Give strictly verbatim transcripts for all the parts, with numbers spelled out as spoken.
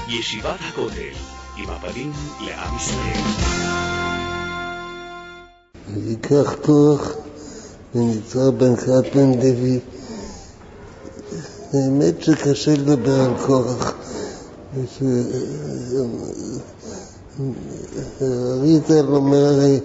ישיבת הכותל, עם הפנים לעם ישראל. ויקח כוח ונצר בן חת בן לוי. האמת שקשה לדבר על כוח. אריזל אומר הרי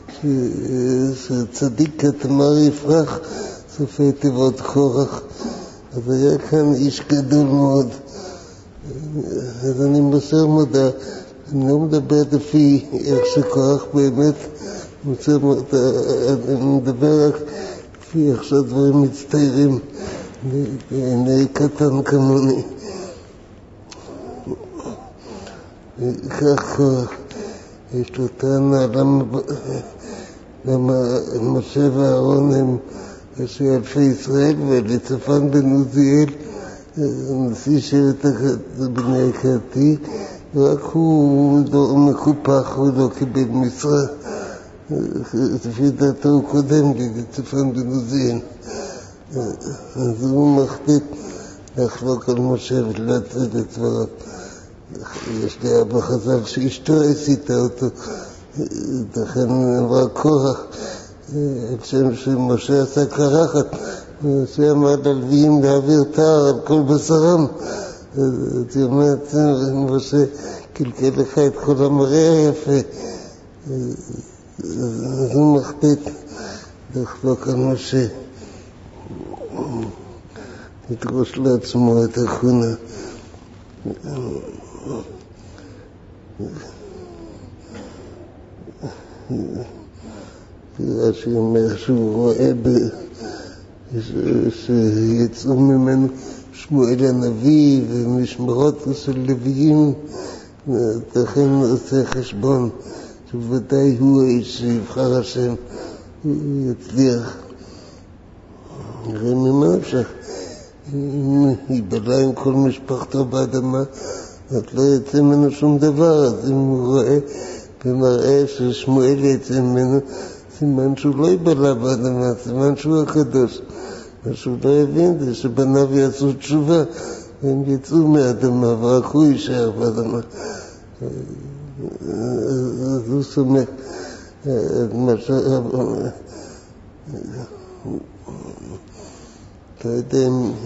שצדיק כתמר יפרח, סופי תיבות כוח. אז היה כאן איש גדול מאוד. אז אני מוסר מודע, אני לא מדבר לפי איך שכוח באמת מוסר מודע, אני מדבר רק לפי איך שהדברים מצטיירים בעיני קטן כמוני. כך כוח, יש לו טענה למה, למה משה ואהרון הם ראשי אלפי ישראל, וליצפן בן עוזיאל נשיא שבט בני הכתי, רק הוא מקופח, הוא לא קיבל משרה. לפי דעתו הוא קודם לליצפן בן עוזיאל. אז הוא מחליט לחלוק על משה ולהצל את דבריו. יש לי אבא חז"ל שאשתו הסיתה אותו, לכן אמרה כוח, על שם שמשה עשה קרחת, משה אמר ללוויים להעביר תער על כל בשרם. אז היא אומרת, משה קלקל לך את כל המראה היפה. אז הוא מחליט לחלוק על משה, לדרוש לעצמו את הכהונה. רש"י אומר שהוא רואה שיצאו ממנו שמואל הנביא ומשמרות של לוויים, לכן עושה חשבון שבוודאי הוא האיש שיבחר השם, הוא יצליח. הרי ממה אפשר? אם ייבלה עם כל משפחתו באדמה, אז לא יצא ממנו שום דבר. אז אם הוא רואה ומראה ששמואל יצא ממנו, סימן שהוא לא ייבלה באדמה, סימן שהוא הקדוש. מה שהוא לא הבין זה שבניו יעשו תשובה והם יצאו מהאדמה ורק הוא יישאר באדמה. אז הוא סומך את מה ש... לא יודע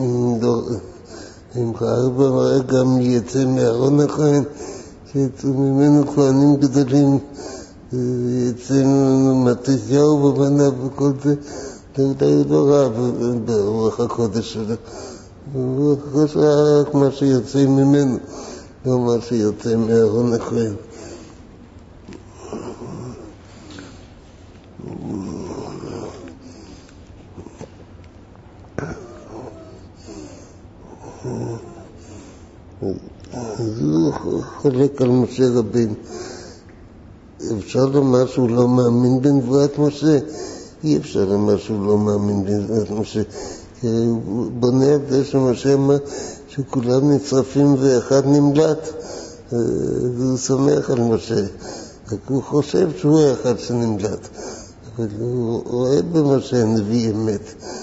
אם ראה במראה גם יצא מארון הכהן, שיצאו ממנו כהנים גדולים, יצא ממנו מתתיהו ובניו וכל זה, אולי הוא לא ראה ברוח הקודש שלו. ברוח הקודש ראה רק מה שיוצא ממנו, לא מה שיוצא מארון הכהן. אז הוא חולק על משה רבינו. אפשר לומר שהוא לא מאמין בנבואת משה? אי אפשר לומר שהוא לא מאמין בנבואת משה. הוא בונה על זה שמשה אמר שכולם נצרפים ואחד נמלט. והוא שמח על משה. רק הוא חושב שהוא האחד שנמלט. אבל הוא רואה במשה נביא אמת.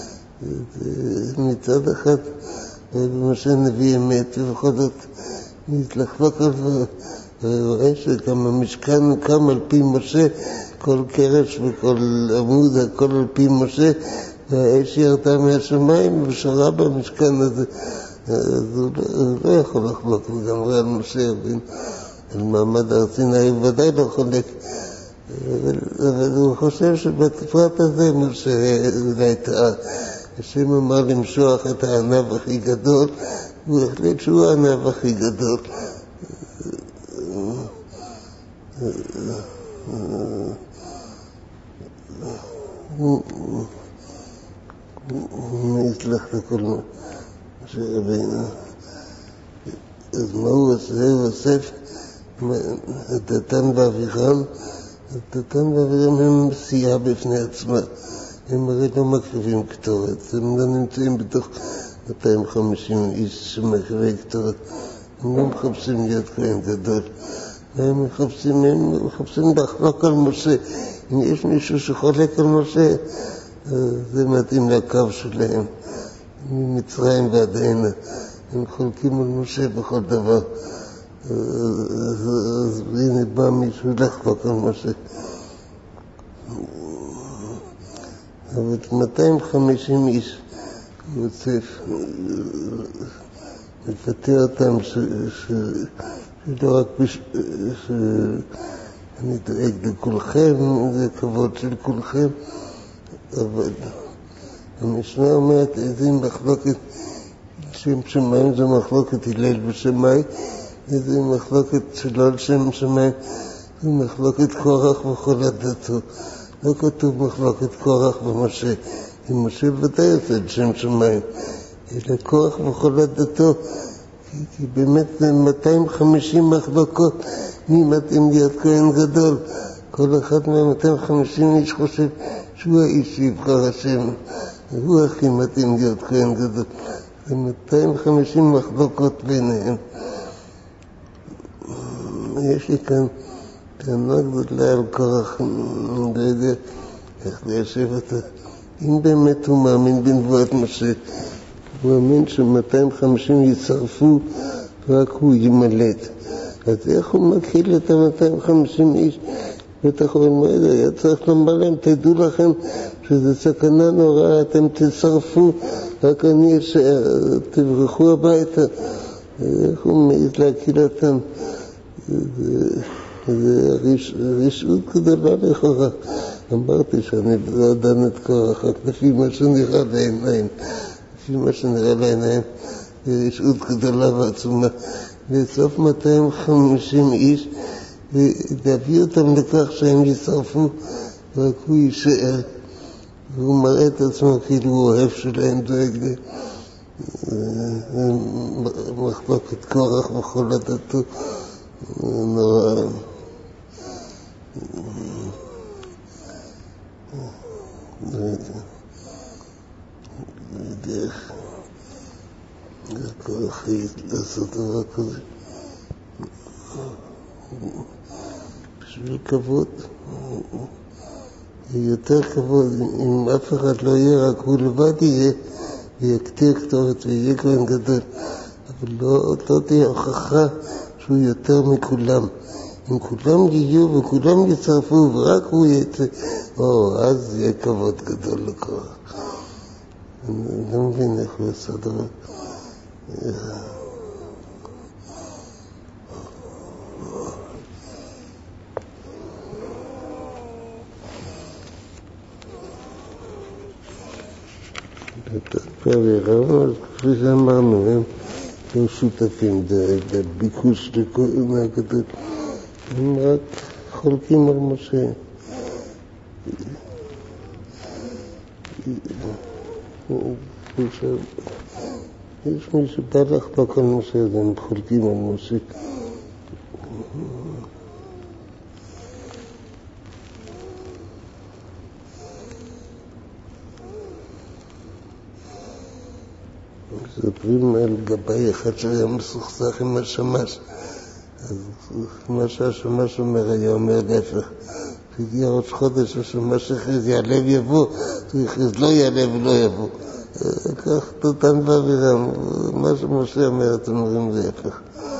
מצד אחד רואה במשה נביא אמת, ובכל זאת מתלחלוק על זה. ורואה שגם המשכן הוקם על פי משה, כל קרש וכל עמוד, הכל על פי משה, והאש ירדה מהשמיים ושרה במשכן הזה. אז הוא לא, הוא לא יכול לחלוק לגמרי על משה, על מעמד הר סיני הוא ודאי לא חולק. אבל, אבל הוא חושב שבפרט הזה משה אולי טעה. השם אמר למשוח את הענב הכי גדול, הוא החליט שהוא הענב הכי גדול. הוא יצלח לכל מה שרבינו. אז מה הוא עושה? הוא אוסף את דתן ואבירם. דתן ואבירם הם סיעה בפני עצמה. הם הרי לא מקריבים קטורת, הם לא נמצאים בתוך מאתיים וחמישים איש שמקריבי קטורת. הם לא מחפשים להיות כהן גדול. הם מחפשים, הם מחפשים לחלוק על משה. אם יש מישהו שחולק על משה, זה מתאים לקו שלהם. ממצרים ועד הנה. הם חולקים על משה בכל דבר. אז הנה בא מישהו לחלוק על משה. אבל מאתיים וחמישים איש הוא רוצה לפטר אותם שלא רק שאני דואג לכולכם, זה כבוד של כולכם, אבל המשנה אומרת איזה מחלוקת שם שמיים, זה מחלוקת הלל ושמאי, איזה מחלוקת שלא על שם שמיים, זה מחלוקת קורח וכל עדתו. לא כתוב מחלוקת קורח ומשה, אם משה ודאי עושה את שם שמיים, אלא קורח וכל עדתו, כי, כי באמת זה מאתיים וחמישים מחלוקות, מי מתאים להיות כהן גדול. כל אחד מה-מאתיים וחמישים איש חושב שהוא האיש שיבחר השם, הוא הכי מתאים להיות כהן גדול. זה מאתיים וחמישים מחלוקות ביניהם. יש לי כאן טענה גדולה על קורח, אני לא יודע איך ליישב אותה. אם באמת הוא מאמין בנבואת משה, הוא מאמין ש-מאתיים וחמישים יצרפו רק הוא ימלט. אז איך הוא מכיל את ה-מאתיים וחמישים איש? בטח הוא אומר, היה צריך לומר להם, תדעו לכם שזה סכנה נוראה, אתם תצרפו, רק אני אשאר, תברחו הביתה. איך הוא מעיז להקיל אותם? זה רשעות גדולה לכאורה. אמרתי שאני לא דן את קורח, רק לפי מה שנראה לעיניים. לפי מה שנראה לעיניים, זה רשעות גדולה ועצומה. בסוף מאתיים וחמישים איש, ולהביא אותם לכך שהם יצרפו, רק הוא יישאר. והוא מראה את עצמו כאילו הוא אוהב שלהם, דואג לי. מחלוקת קורח וכל עדתו. נורא. לא יודע איך קורח לעשות דבר כזה. בשביל כבוד. יותר כבוד, אם אף אחד לא יהיה, רק הוא לבד יהיה, ויקטיר כתורת ויהיה כהן גדול. אבל לא, לא תהיה הוכחה שהוא יותר מכולם. אם כולם יהיו וכולם יצרפו ורק הוא יצא, או, אז יהיה כבוד גדול לקורח. אני לא מבין איך הוא עשה דבר. אז כפי שאמרנו, הם לא שותפים בביקוש לכהונה הגדול, הם רק חולקים על משה. יש מי שבא לחלוק על משה, אז הם חולקים על משה. מדברים על גבאי אחד שהיה מסוכסך עם השמש, אז מה שהשמש אומר היה אומר להפך. כשהגיע ראש חודש השמש הכריז יעלה ויבוא, הוא הכריז לא יעלה ולא יבוא. כך דותן ואבירם, מה שמשה אומר אתם אומרים להפך.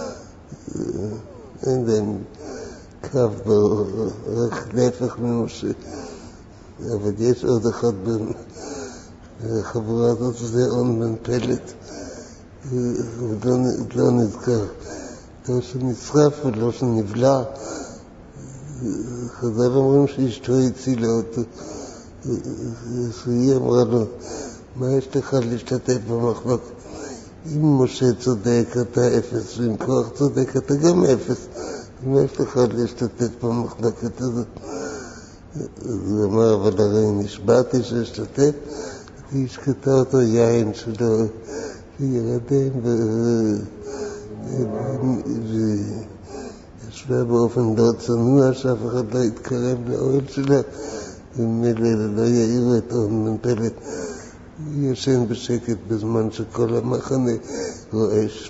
אין להם קו בו, רק להפך ממשה. אבל יש עוד אחד בין החבורה הזאת, זה און בן פלט, לא נזכר, לא שנצרף ולא שנבלע. חז"ל אומרים שאשתו הצילה אותו, שהיא אמרה לו, מה יש לך להשתתף במחלוקת? אם משה צודק אתה אפס, ואם קורח צודק אתה גם אפס, מה יש לך להשתתף במחלוקת הזאת? אז הוא אמר, אבל הרי נשבעתי שהשתתף, היא השקטה אותו יין שלו, שירדם וישבה באופן לא צנוע, שאף אחד לא יתקרב לאוהל שלה, ומילא לא יעירו את און בן פלט. הוא ישן בשקט בזמן שכל המחנה רועש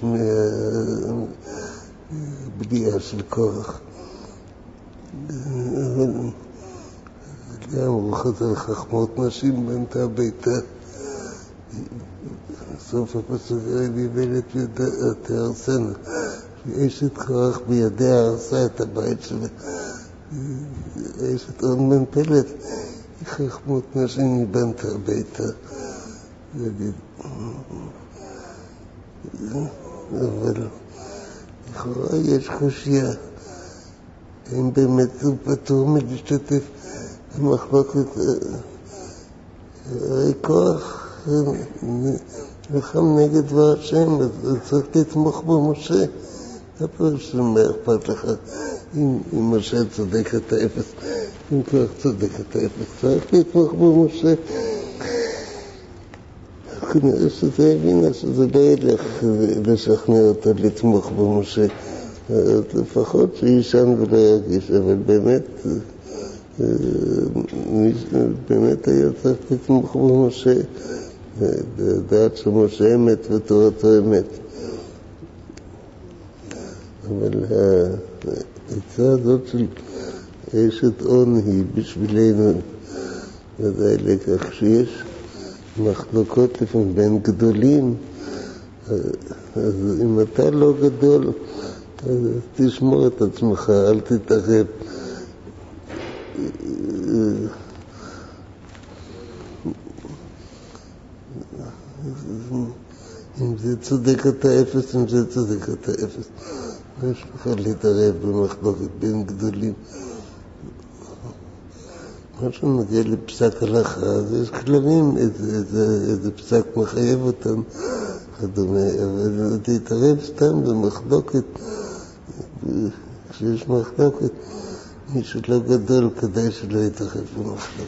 מהבליעה של קורח. אבל גם הוא חזר חכמות נשים בנתה ביתה. סוף הפסוק הרי ביבלת תהרסנה, אשת כוח בידיה הרסה את הבית שלה. אשת און בן פלט, היא חכמות נשים, היא בנתה ביתה. אבל לכאורה יש חושייה. אם באמת הוא פטור מלהשתתף במחלוקת, הרי כוח נלחם נגד דבר השם, אז צריך לתמוך בו משה. אבל שמה אכפת לך אם משה צודק את האפס, אם כוח צודק את האפס, צריך לתמוך בו משה. כנראה שזה הבינה שזה לא ילך לשכנע אותה לתמוך בו משה. אז לפחות שישן ולא ירגיש, אבל באמת באמת היה צריך לתמוך בו משה, לדעת שמשה אמת ותורתו אמת. אבל העצה הזאת של אשת און היא בשבילנו ודאי לכך שיש מחלוקות לפעמים בין גדולים. אז אם אתה לא גדול, אז תשמור את עצמך, אל תתערב. אם זה צודק אתה אפס, אם זה צודק אתה אפס. לא יש לך להתערב במחלוקת בין גדולים. מה שנוגע לפסק הלכה, אז יש כללים, איזה, איזה, איזה פסק מחייב אותם, כדומה, אבל תתערב סתם במחלוקת. כשיש מחלוקת, מי שלא גדול כדאי שלא יתרחב במחלוקת.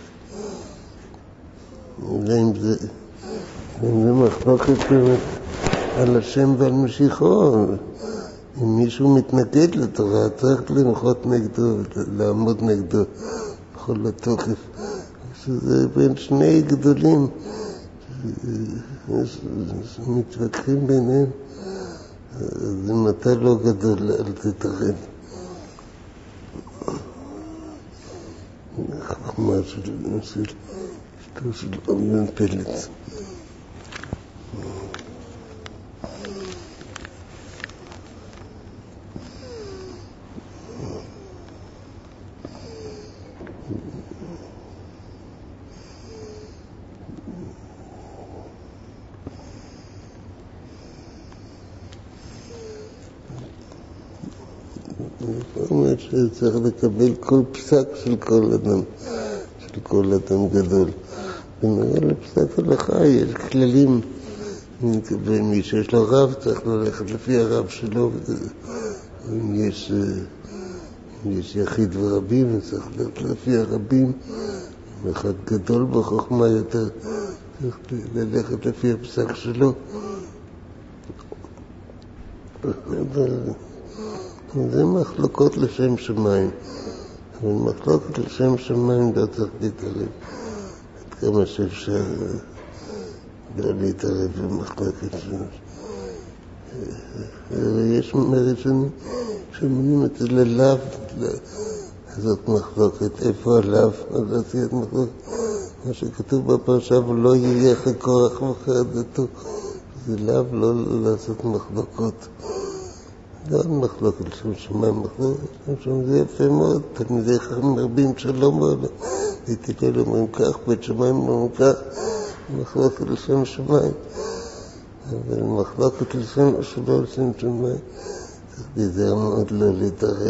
אולי אם זה, אם זה מחלוקת באמת על השם ועל משיחו, אם מישהו מתנגד לתורה, צריך למחות נגדו, לעמוד נגדו בכל התוקף. שזה בין שני גדולים שמתווכחים ביניהם, אז אם אתה לא גדול, אל תתערב. חכמה של אשתו של און בן פלט. זאת אומרת שצריך לקבל כל פסק של כל אדם, של כל אדם גדול. ונראה לפסק הלכה יש כללים. מי שיש לו רב צריך ללכת לפי הרב שלו. אם יש, אם יש יחיד ורבים, צריך ללכת לפי הרבים. אם אחד גדול בחוכמה יותר, צריך ללכת לפי הפסק שלו. זה מחלוקות לשם שמיים. אבל מחלוקת לשם שמיים לא צריך להתערב. עד כמה שאפשר לא להתערב במחלוקת. יש מראשונים שמונים את זה ללאו, זאת מחלוקת. איפה הלאו? אז עשיית מחלוקת. מה שכתוב בפרשה, ולא יהיה כורח וחרדתו. זה לאו לא לעשות מחלוקות. לא מחלוקת לשם שמיים, מחלוקת לשם שמיים, זה יפה מאוד. תלמידי חכמים רבים שלום ועולם. תתקל אומרים כך, בית שמיים אומרים כך, מחלוקת לשם שמיים. אבל מחלוקת לשם שלא לשם שמיים, צריך להיזהר מאוד לא להתערב.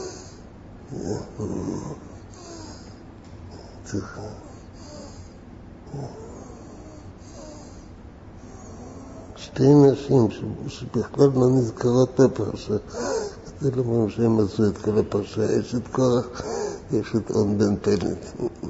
צריך... שתי נשים שבכלל לא נזכרות בפרשה, זה לא אומרים שהם עשו את כל הפרשה, יש את קורח, יש את און בן פלט.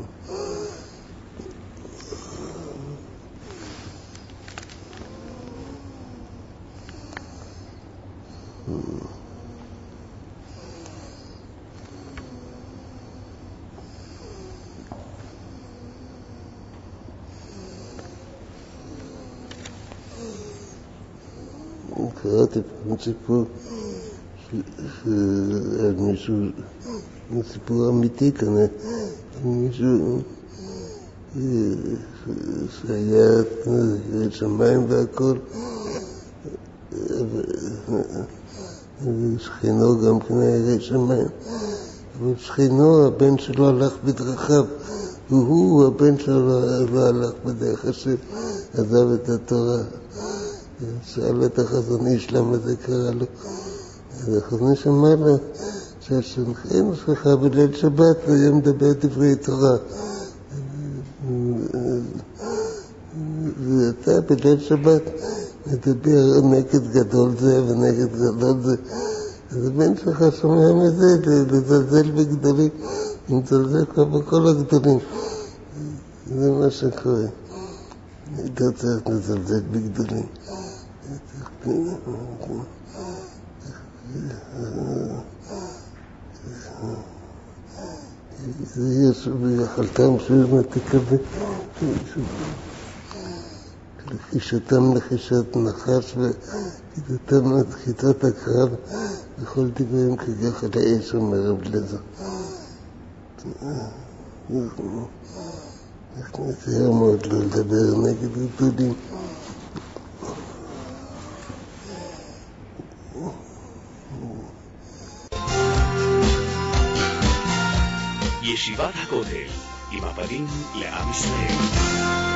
קראתי פעם סיפור על מישהו, סיפור אמיתי כנראה, מישהו שהיה שמיים והכל, שכינו גם כן ירא שמיים. אבל שכינו, הבן שלו הלך בדרכיו, והוא, הבן שלו לא הלך בדרך השם, עזב את התורה. שאל את החזון איש למה זה קרה לו. החזון איש אמר לו, שהשכן שלך בליל שבת היה מדבר דברי תורה. ואתה בליל שבת מדבר נגד גדול זה ונגד גדול זה. אז הבן שלך שומע מזה לזלזל בגדולים, לזלזל כבר בכל הגדולים. זה מה שקורה. אתה צריך לזלזל בגדולים. זה יש ביכולתם שהוא תקווה. לחישתם לחישת נחש וכיתתם לתחיתת הקרב וכל דבריהם כגח על האש אומר רב לזר. אנחנו נצטער מאוד לא לדבר נגד גדולים. ישיבת הכותל עם הפנים לעם ישראל.